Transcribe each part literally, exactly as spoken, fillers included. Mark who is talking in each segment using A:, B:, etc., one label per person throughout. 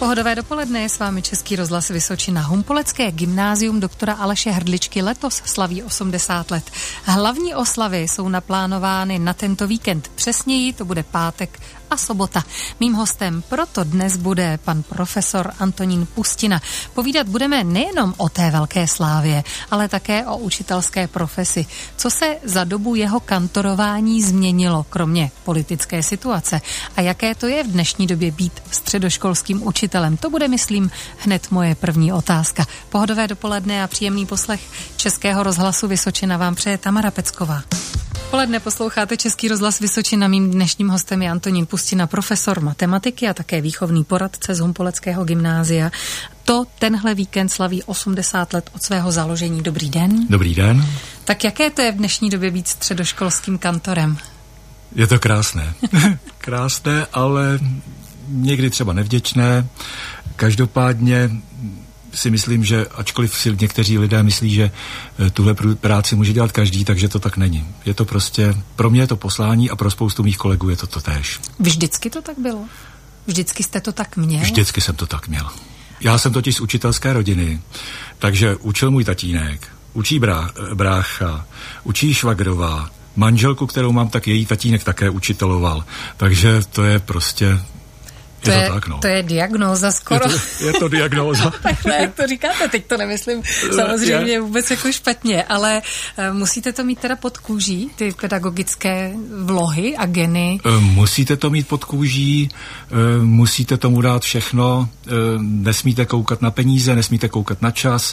A: Pohodové dopoledne, je s vámi Český rozhlas Vysočina. Humpolecké gymnázium doktora Aleše Hrdličky letos slaví osmdesát let. Hlavní oslavy jsou naplánovány na tento víkend. Přesněji to bude pátek a sobota. Mým hostem proto dnes bude pan profesor Antonín Pustina. Povídat budeme nejenom o té velké slávě, ale také o učitelské profesi. Co se za dobu jeho kantorování změnilo, kromě politické situace? A jaké to je v dnešní době být středoškolským učitelem? To bude, myslím, hned moje první otázka. Pohodové dopoledne a příjemný poslech Českého rozhlasu Vysočina vám přeje Tamara Pecková. Poledne posloucháte Český rozhlas Vysočina. Mým dnešním hostem je Antonín Pustina, profesor matematiky a také výchovný poradce z Humpoleckého gymnázia. To tenhle víkend slaví osmdesát let od svého založení. Dobrý den.
B: Dobrý den.
A: Tak jaké to je v dnešní době být středoškolským kantorem?
B: Je to krásné. Krásné, ale někdy třeba nevděčné. Každopádně si myslím, že ačkoliv si někteří lidé myslí, že tuhle práci může dělat každý, takže to tak není. Je to prostě, pro mě je to poslání a pro spoustu mých kolegů je to totéž.
A: Vždycky to tak bylo? Vždycky jste to tak měl?
B: Vždycky jsem to tak měl. Já jsem totiž z učitelské rodiny, takže učil můj tatínek, učí brá, brácha, učí švagrová, manželku, kterou mám, tak její tatínek také učiteloval. Takže to je prostě...
A: To
B: je,
A: je,
B: to, tak, no.
A: to je diagnóza skoro.
B: Je to, je to diagnóza.
A: Takhle, jak to říkáte, teď to nemyslím samozřejmě je. vůbec jako špatně, ale uh, musíte to mít teda pod kůží, ty pedagogické vlohy a geny.
B: Musíte to mít pod kůží, musíte tomu dát všechno, nesmíte koukat na peníze, nesmíte koukat na čas.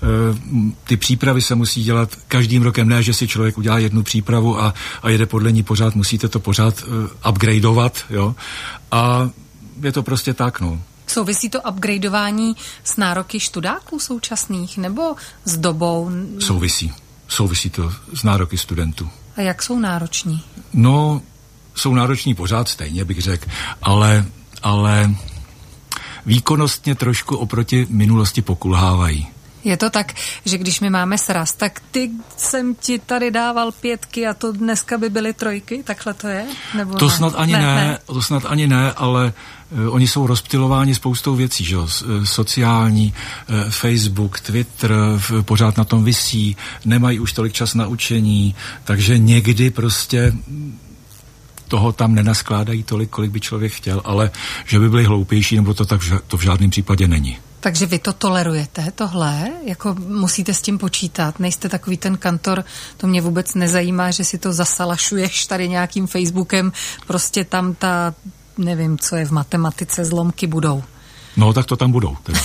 B: Ty přípravy se musí dělat každým rokem, ne, že si člověk udělá jednu přípravu a, a jede podle ní pořád, musíte to pořád upgradeovat, jo. A je to prostě tak, no.
A: Souvisí to upgradeování s nároky študáků současných nebo s dobou?
B: Souvisí. Souvisí to s nároky studentů.
A: A jak jsou nároční?
B: No, jsou nároční pořád stejně, bych řekl, ale, ale výkonnostně trošku oproti minulosti pokulhávají.
A: Je to tak, že když my máme sraz, tak ty jsem ti tady dával pětky a to dneska by byly trojky? Takhle to je? Nebo
B: to
A: ne?
B: snad ani ne,
A: ne,
B: ne, to snad ani ne, ale uh, oni jsou rozptylováni spoustou věcí, že jo, sociální, uh, Facebook, Twitter, uh, pořád na tom visí, nemají už tolik čas na učení, takže někdy prostě toho tam nenaskládají tolik, kolik by člověk chtěl, ale že by byli hloupější, nebo to tak to v žádném případě není.
A: Takže vy to tolerujete, tohle? Jako musíte s tím počítat? Nejste takový ten kantor, to mě vůbec nezajímá, že si to zasalašuješ tady nějakým Facebookem, prostě tam ta, nevím, co je v matematice, zlomky budou.
B: No, tak to tam budou. Teda.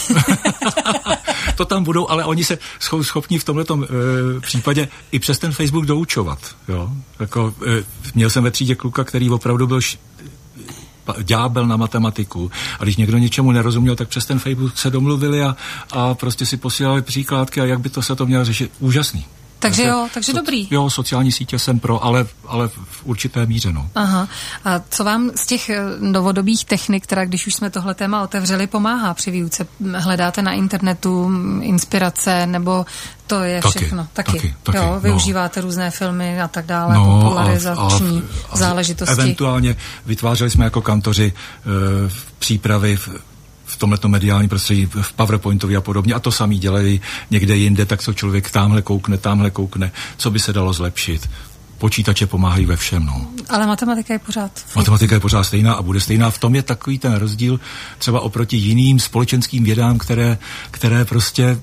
B: To tam budou, ale oni se jsou schopni v tomhletom e, případě i přes ten Facebook doučovat. Jo? Jako, e, měl jsem ve třídě kluka, který opravdu byl š, ďábel na matematiku. A když někdo něčemu nerozuměl, tak přes ten Facebook se domluvili a, a prostě si posílali příkládky a jak by to se to mělo řešit. Úžasný.
A: Takže jo, takže
B: so,
A: dobrý.
B: Jo, sociální sítě jsem pro, ale, ale v určité míře, no.
A: Aha. A co vám z těch novodobých technik, teda když už jsme tohle téma otevřeli, pomáhá při výuce? Hledáte na internetu inspirace, nebo to je
B: taky,
A: všechno? Taky.
B: taky, taky
A: jo,
B: no.
A: Využíváte různé filmy a tak dále,
B: no,
A: popularizační
B: a, a,
A: záležitosti.
B: Eventuálně vytvářeli jsme jako kantoři uh, přípravy v, v tomhleto mediální prostředí, v PowerPointovi a podobně. A to samý dělají někde jinde, tak co člověk tamhle koukne, tamhle koukne, co by se dalo zlepšit. Počítače pomáhají ve všem, no.
A: Ale matematika je pořád...
B: Matematika je pořád stejná a bude stejná. V tom je takový ten rozdíl třeba oproti jiným společenským vědám, které, které prostě...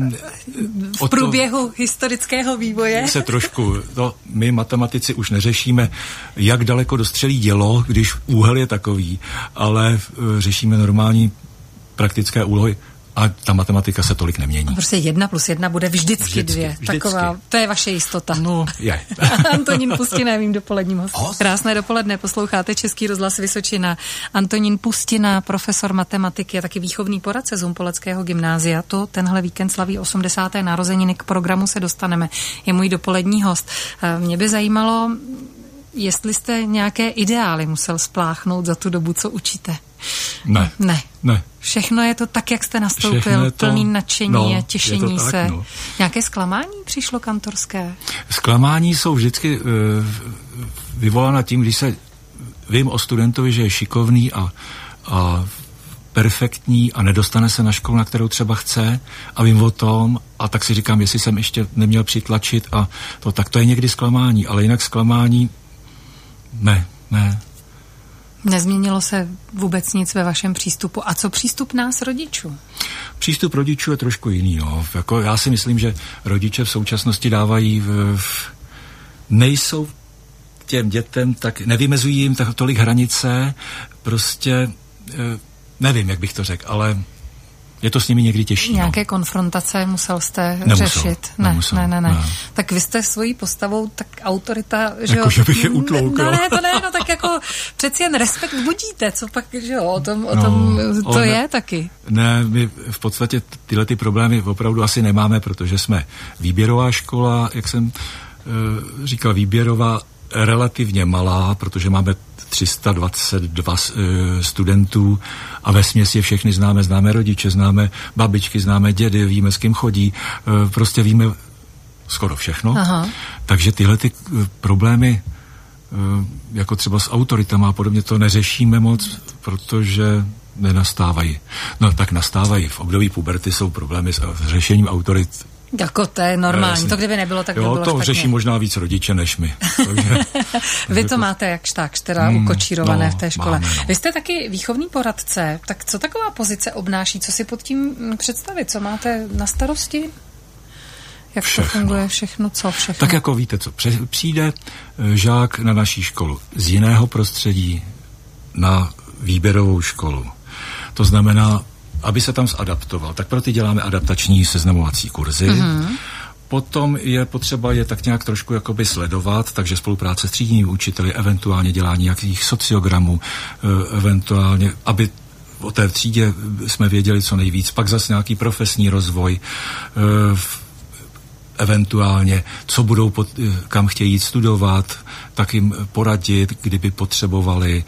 A: V průběhu historického vývoje
B: se trošku, to my matematici už neřešíme, jak daleko dostřelí dělo, když úhel je takový, ale řešíme normální praktické úlohy a ta matematika se tolik nemění.
A: A prostě jedna plus jedna bude vždycky, vždycky dvě. Vždycky. Taková, to je vaše jistota.
B: No, je.
A: Antonín Pustina, mým dopoledním hostem. Krásné dopoledne, posloucháte Český rozhlas Vysočina. Antonín Pustina, profesor matematiky a taky výchovný poradce z Humpoleckého gymnázia. To tenhle víkend slaví osmdesáté narozeniny, k programu se dostaneme. Je můj dopolední host. Mě by zajímalo, jestli jste nějaké ideály musel spláchnout za tu dobu, co učíte.
B: Ne.
A: Ne.
B: Ne.
A: Všechno je to tak, jak jste nastoupil, to, plný nadšení no, a těšení tak, se. No. Nějaké zklamání přišlo kantorské? Zklamání
B: jsou vždycky uh, vyvolána tím, když se vím o studentovi, že je šikovný a, a perfektní a nedostane se na školu, na kterou třeba chce a vím o tom a tak si říkám, jestli jsem ještě neměl přitlačit a to, tak to je někdy zklamání, ale jinak zklamání ne, ne.
A: Nezměnilo se vůbec nic ve vašem přístupu. A co přístup nás rodičů?
B: Přístup rodičů je trošku jiný. No. Jako já si myslím, že rodiče v současnosti dávají v, v, nejsou těm dětem, tak nevymezují jim tak, tolik hranice, prostě nevím, jak bych to řekl, ale je to s nimi někdy těžší.
A: Nějaké
B: no.
A: konfrontace musel jste
B: nemusel,
A: řešit? Ne,
B: nemusel,
A: ne, ne, ne,
B: ne.
A: Tak vy jste svojí postavou tak autorita, že
B: jako,
A: jo?
B: že bych je utloukal.
A: No ne, to ne, no tak jako přeci jen respekt budíte, co pak, že jo, o tom, o tom no, to je ne, taky.
B: Ne, my v podstatě tyhle ty problémy opravdu asi nemáme, protože jsme výběrová škola, jak jsem uh, říkal, výběrová relativně malá, protože máme tři sta dvacet dva uh, studentů a vesměs je všechny známe, známe rodiče, známe babičky, známe dědy, víme, s kým chodí, uh, prostě víme skoro všechno. Aha. Takže tyhle ty uh, problémy uh, jako třeba s autoritama a podobně to neřešíme moc, protože nenastávají. No tak nastávají. V období puberty jsou problémy s řešením autorit.
A: Jako to je normální, no, to kdyby nebylo, tak by
B: jo,
A: bylo
B: to
A: špatně.
B: Řeší možná víc rodiče než my. Takže,
A: Vy to máte jak štákš, teda hmm, ukočírované
B: no,
A: v té škole.
B: Máme, no.
A: Vy jste taky výchovný poradce, tak co taková pozice obnáší? Co si pod tím představit? Co máte na starosti? Jak všechno. To funguje? Všechno, co všechno?
B: Tak jako víte co, přijde žák na naší školu z jiného prostředí na výběrovou školu. To znamená, aby se tam zadaptoval, tak pro ty děláme adaptační seznamovací kurzy. Mm-hmm. Potom je potřeba je tak nějak trošku jakoby sledovat, takže spolupráce s třídními učiteli, eventuálně dělání nějakých sociogramů, eventuálně, aby o té třídě jsme věděli co nejvíc, pak zase nějaký profesní rozvoj, eventuálně, co budou, pod, kam chtějí jít studovat, tak jim poradit, kdyby potřebovali,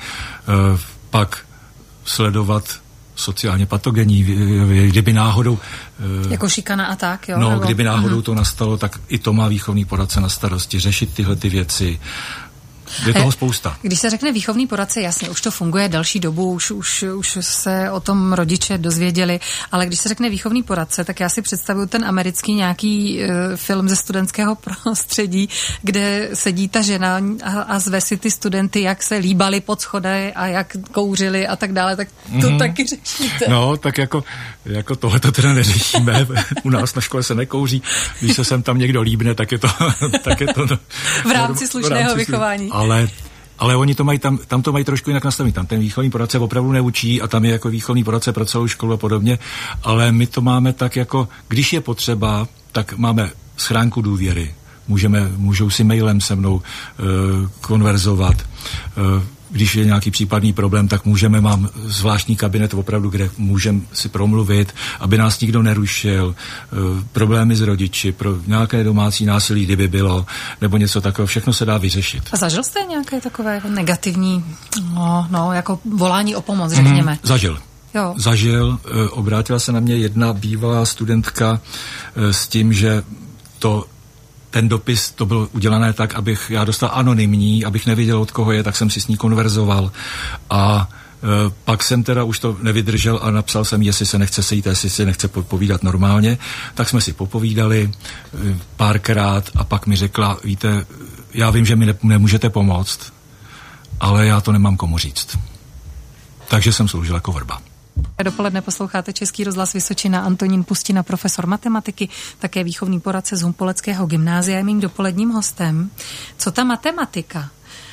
B: pak sledovat sociálně patogenní, kdyby náhodou...
A: Jako šikana a tak, jo?
B: No,
A: nebo?
B: kdyby náhodou uh-huh. to nastalo, tak i to má výchovný poradce na starosti, řešit tyhle ty věci. Je toho spousta.
A: Když se řekne výchovný poradce, jasně, už to funguje delší dobu, už, už, už se o tom rodiče dozvěděli, ale když se řekne výchovný poradce, tak já si představuju ten americký nějaký uh, film ze studentského prostředí, kde sedí ta žena a, a zve si ty studenty, jak se líbali pod schody a jak kouřili a tak dále, tak to mm-hmm. taky řešíte.
B: No, tak jako, jako tohle to teda neřešíme. U nás na škole se nekouří. Když se sem tam někdo líbne, tak je to... tak je to
A: v rámci slušného v rámci vychování.
B: Ale, ale oni to mají tam, tam to mají trošku jinak nastavený. Tam ten výchovný poradce opravdu neučí a tam je jako výchovný poradce pro celou školu a podobně, ale my to máme tak jako, když je potřeba, tak máme schránku důvěry. Můžeme, můžou si mailem se mnou uh, konverzovat. Uh, když je nějaký případný problém, tak můžeme, mám zvláštní kabinet opravdu, kde můžeme si promluvit, aby nás nikdo nerušil, uh, problémy s rodiči, pro nějaké domácí násilí, kdyby bylo, nebo něco takového, všechno se dá vyřešit.
A: A zažil jste nějaké takové jako negativní, no, no, jako volání o pomoc, řekněme?
B: Mm, zažil.
A: Jo.
B: Zažil, uh, obrátila se na mě jedna bývalá studentka uh, s tím, že to ten dopis, to bylo udělané tak, abych já dostal anonymní, abych nevěděl, od koho je, tak jsem si s ní konverzoval a e, pak jsem teda už to nevydržel a napsal jsem, jestli se nechce sejít, jestli se nechce povídat normálně, tak jsme si popovídali e, párkrát a pak mi řekla, víte, já vím, že mi ne, nemůžete pomoct, ale já to nemám komu říct. Takže jsem sloužil jako vrba.
A: Dopoledne posloucháte Český rozhlas Vysočina. Antonín Pustina, profesor matematiky, také výchovný poradce z Humpoleckého gymnázia, je mým dopoledním hostem. Co ta matematika?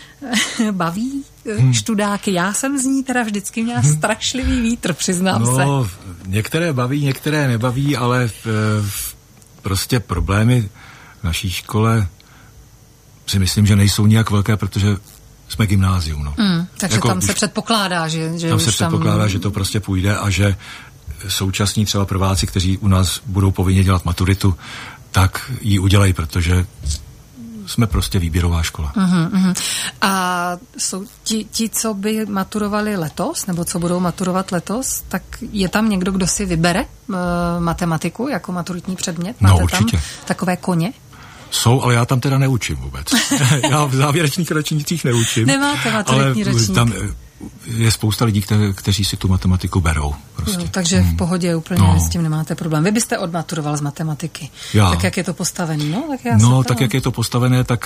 A: Baví hmm. študáky? Já jsem z ní teda vždycky měla hmm. strašlivý vítr, přiznám
B: no,
A: se.
B: No, některé baví, některé nebaví, ale v, v, prostě problémy v naší škole si myslím, že nejsou nijak velké, protože jsme gymnázium, no.
A: Mm, takže jako tam se předpokládá, že, že
B: tam
A: už
B: se předpokládá, tam... že to prostě půjde a že současní třeba prváci, kteří u nás budou povinně dělat maturitu, tak ji udělají, protože jsme prostě výběrová škola.
A: Uh-huh, uh-huh. A jsou ti, ti, co by maturovali letos, nebo co budou maturovat letos, tak je tam někdo, kdo si vybere uh, matematiku jako maturitní předmět? Máte
B: no určitě.
A: Tam takové koně?
B: Jsou, ale já tam teda neučím vůbec. Já v závěrečných ročnících neučím.
A: Nemáte maturitní ročník.
B: Tam je spousta lidí, kte, kteří si tu matematiku berou. Prostě.
A: Jo, takže hmm. v pohodě úplně no. s tím nemáte problém. Vy byste odmaturoval z matematiky.
B: Já.
A: Tak jak je to postavené? No, tak, já
B: no, tak jak je to postavené, tak,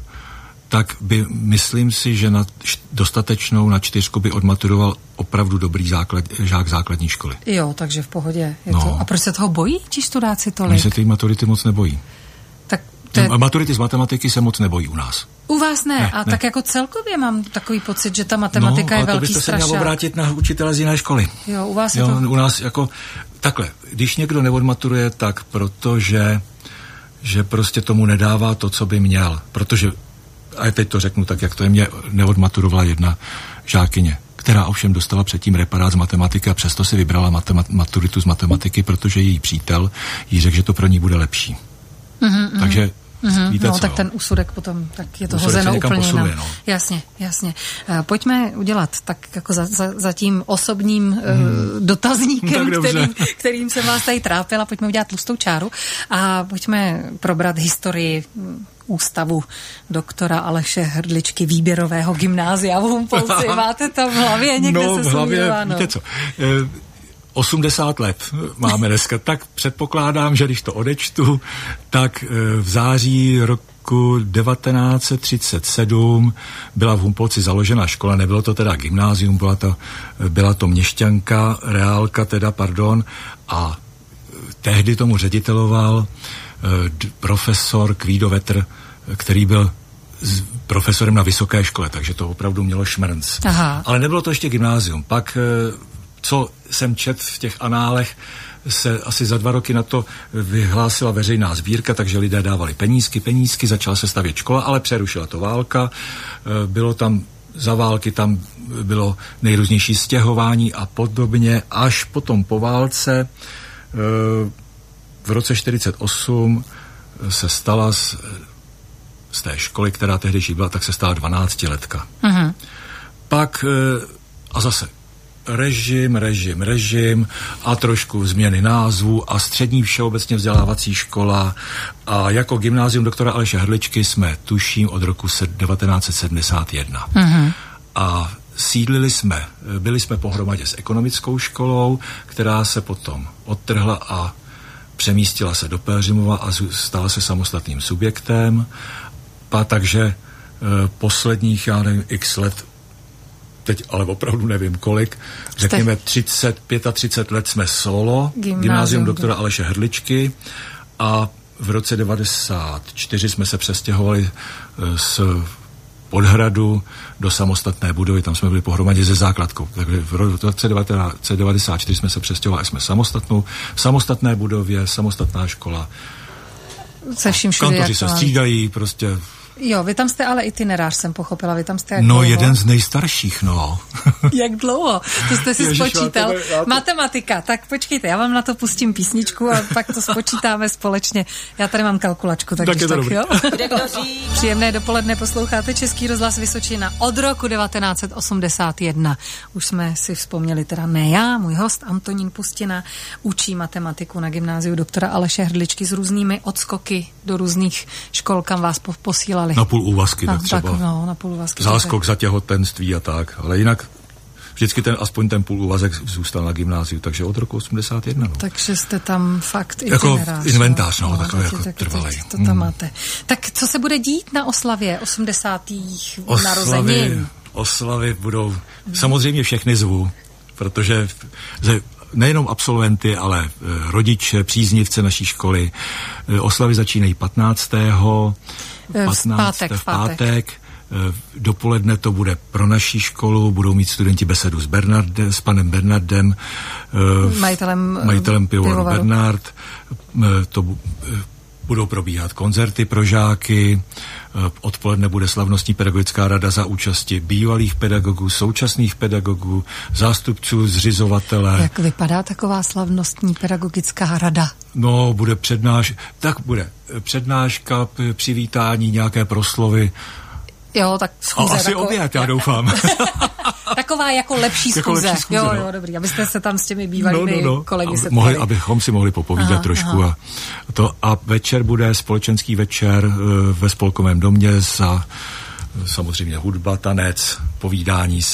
B: tak by, myslím si, že na dostatečnou na čtyřku by odmaturoval opravdu dobrý základ, žák základní školy.
A: Jo, takže v pohodě je
B: no.
A: to. A proč se toho bojí ti studáci tolik?
B: Oni se ty maturity moc nebojí.
A: Tak to je...
B: Maturity z matematiky se moc nebojí u nás.
A: U vás ne, ne a ne. Tak jako celkově mám takový pocit, že ta matematika
B: no,
A: je velký strašák. No, ale to byste
B: se měl obrátit na učitele z jiné školy.
A: Jo, u vás
B: jo,
A: je to...
B: U nás jako, takhle, když někdo neodmaturuje, tak protože že prostě tomu nedává to, co by měl. Protože, a teď to řeknu tak, jak to je, mě neodmaturovala jedna žákyně, která ovšem dostala předtím reparát z matematiky a přesto si vybrala matemat- maturitu z matematiky, protože její přítel jí řekl, že to pro ní bude lepší.
A: Mm-hmm,
B: Takže
A: Mm-hmm,
B: víte
A: no,
B: co,
A: tak
B: jo?
A: ten úsudek potom, tak je to
B: úsudek
A: hozeno úplně
B: posunuje,
A: jinam.
B: No.
A: Jasně, jasně. Uh, pojďme udělat tak jako za, za, za tím osobním uh, hmm. dotazníkem, kterým, kterým jsem vás tady trápila, pojďme udělat tlustou čáru a pojďme probrat historii ústavu doktora Aleše Hrdličky výběrového gymnázia v Humpolci. Máte to v hlavě někde
B: no,
A: se
B: v hlavě,
A: sumilováno?
B: Víte co, e, osmdesát let máme dneska, tak předpokládám, že když to odečtu, tak v září roku devatenáct set třicet sedm byla v Humpolci založena škola, nebylo to teda gymnázium, byla to, byla to měšťanka, reálka teda, pardon, a tehdy tomu řediteloval profesor Kvídovetr, který byl profesorem na vysoké škole, takže to opravdu mělo šmrnc. Aha. Ale nebylo to ještě gymnázium. Pak co jsem čet v těch análech, se asi za dva roky na to vyhlásila veřejná sbírka, takže lidé dávali penízky, penízky, začala se stavět škola, ale přerušila to válka, bylo tam za války, tam bylo nejrůznější stěhování a podobně, až potom po válce v roce čtyřicet osm se stala z, z té školy, která tehdy žila, tak se stala dvanáctiletka. Mhm. Pak a zase režim, režim, režim a trošku změny názvu a střední všeobecně vzdělávací škola a jako gymnázium doktora Aleše Hrdličky jsme, tuším, od roku devatenáct set sedmdesát jedna. Mm-hmm. A sídlili jsme, byli jsme pohromadě s ekonomickou školou, která se potom odtrhla a přemístila se do Pelhřimova a stala se samostatným subjektem. A takže e, posledních, já nevím, x let, teď ale opravdu nevím kolik, řekněme třicet, třicet pět let jsme solo, gymnázium, gymnázium doktora Aleše Hrdličky a v roce devadesát čtyři jsme se přestěhovali z Podhradu do samostatné budovy, tam jsme byli pohromadě se základkou. Takže v roce devadesát čtyři jsme se přestěhovali, jsme samostatnou, v samostatné budově, samostatná škola.
A: Se vším všude.
B: Kantoři se střídají, prostě.
A: Jo, vy tam jste ale itinerář, jsem pochopila, vy tam jste jak
B: No,
A: dlouho?
B: jeden z nejstarších, no.
A: Jak dlouho? To jste si Ježiš, spočítal. Já to, já to... Matematika, tak počkejte, já vám na to pustím písničku a pak to spočítáme společně. Já tady mám kalkulačku, tak, tak, tak jo. Příjemné dopoledne, posloucháte Český rozhlas Vysočina od roku devatenáct set osmdesát jedna. Už jsme si vzpomněli, teda ne já, můj host Antonín Pustina učí matematiku na gymnáziu doktora Aleše Hrdličky s různými odskoky do různých škol, kam vás posílali.
B: Na půl úvazky, tak třeba.
A: Tak, no, na půl úvazky.
B: Záskok za těhotenství a tak, ale jinak vždycky ten, aspoň ten půl úvazek zůstal na gymnáziu, takže od roku osmdesát jedna. No.
A: Takže jste tam fakt
B: jako
A: itinerář.
B: Inventář, no, no takový
A: tak,
B: jako
A: tak,
B: trvalej.
A: To tam hmm. máte. Tak co se bude dít na oslavě osmdesátých narozenin?
B: Oslavy budou, hmm. samozřejmě všechny zvu, protože nejenom absolventy, ale rodiče, příznivce naší školy. Oslavy začínají patnáctého
A: pátek,
B: v pátek. Dopoledne to bude pro naší školu, budou mít studenti besedu s, Bernarde, s panem Bernardem,
A: majitelem,
B: majitelem pivovaru Bernard. To budou probíhat koncerty pro žáky, odpoledne bude slavnostní pedagogická rada za účasti bývalých pedagogů, současných pedagogů, zástupců zřizovatele.
A: Jak vypadá taková slavnostní pedagogická rada?
B: No, bude přednáš, tak bude přednáška, přivítání, nějaké proslovy.
A: Jo, tak schůze.
B: A asi tako... oběd, já doufám.
A: Taková jako lepší schůze.
B: Jako lepší schůze
A: jo,
B: no.
A: jo, dobrý, abyste se tam s těmi bývalými no, no, no. kolegy setkali.
B: Mohli, abychom si mohli popovídat aha, trošku. Aha. A, to, a večer bude společenský večer uh, ve Spolkovém domě za uh, samozřejmě hudba, tanec, povídání si.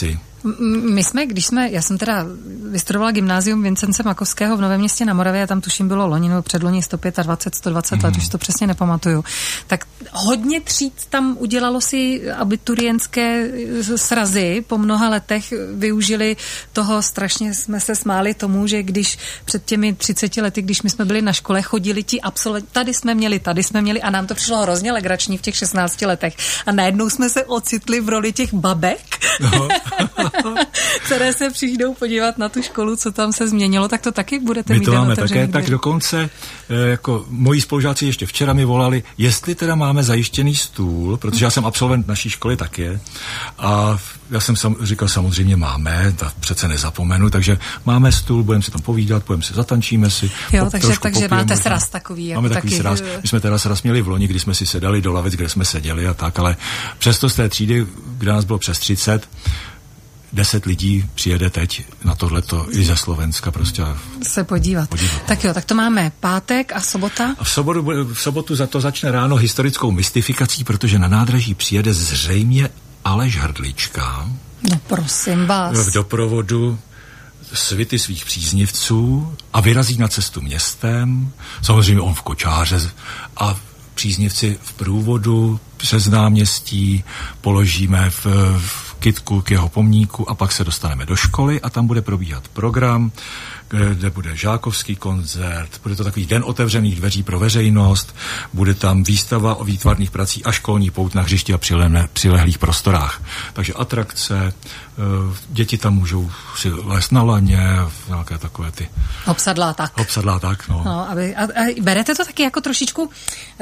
A: My jsme, když jsme, já jsem teda vystudovala gymnázium Vincence Makovského v Novém Městě na Moravě a tam tuším bylo loni nebo předloni sto dvacet pět, sto dvacet mm. let, už to přesně nepamatuju. Tak hodně tříd tam udělalo si abiturientské srazy, po mnoha letech využili toho, strašně jsme se smáli tomu, že když před těmi třiceti lety, když my jsme byli na škole, chodili ti absolventi, tady jsme měli, tady jsme měli a nám to přišlo hrozně legrační v těch šestnácti letech. A najednou jsme se ocitli v roli těch babek, no. které se přijdou podívat na tu školu, co tam se změnilo, tak to taky budete
B: my
A: mít.
B: My to máme také, tak dokonce, jako moji spolužáci ještě včera mi volali, jestli teda máme zajištěný stůl, protože já jsem absolvent naší školy taky a já jsem sam, říkal, samozřejmě máme, tak přece nezapomenu, takže máme stůl, budeme si tam povídat, budeme si, zatančíme si.
A: Jo, po, takže, takže máte sraz takový.
B: Máme takový
A: taky.
B: sraz. My jsme teda sraz měli v loni, kdy jsme si sedali do lavic, kde jsme seděli a tak, ale přesto z té třídy, kde nás bylo přes třicet, deset lidí přijede teď na tohleto i ze Slovenska prostě
A: se podívat. podívat. Tak jo, tak to máme pátek a sobota?
B: A v sobotu, v sobotu za to začne ráno historickou mystifikací, protože na nádraží přijede zřejmě Aleš Hrdlička.
A: No prosím vás.
B: V doprovodu svity svých příznivců a vyrazí na cestu městem. Samozřejmě on v kočáře a příznivci v průvodu přes náměstí položíme v, v kytku k jeho pomníku a pak se dostaneme do školy a tam bude probíhat program, kde bude žákovský koncert, bude to takový den otevřených dveří pro veřejnost, bude tam výstava o výtvarných prací a školní pout na hřišti a přilehlé, přilehlých prostorách. Takže atrakce, děti tam můžou si lézt na laně, nějaké takové ty...
A: Obsadlá tak.
B: Obsadlá tak, no.
A: no aby, a, a berete to taky jako trošičku, uh,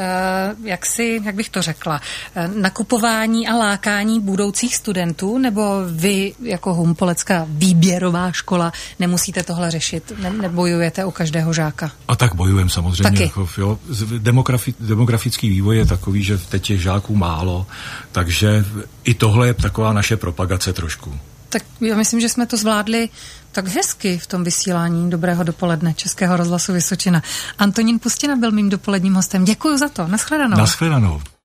A: jak si, jak bych to řekla, uh, nakupování a lákání budoucích studentů, nebo vy jako Humpolecká výběrová škola nemusíte tohle řešit, ne, nebojujete o každého žáka?
B: A tak bojujeme samozřejmě. Jako, jo, demografi, demografický vývoj je takový, že teď je žáků málo, takže i tohle je taková naše propagace trošku.
A: Tak já myslím, že jsme to zvládli tak hezky v tom vysílání. Dobrého dopoledne Českého rozhlasu Vysočina. Antonín Pustina byl mým dopoledním hostem. Děkuji za to. Naschledanou.
B: Naschledanou.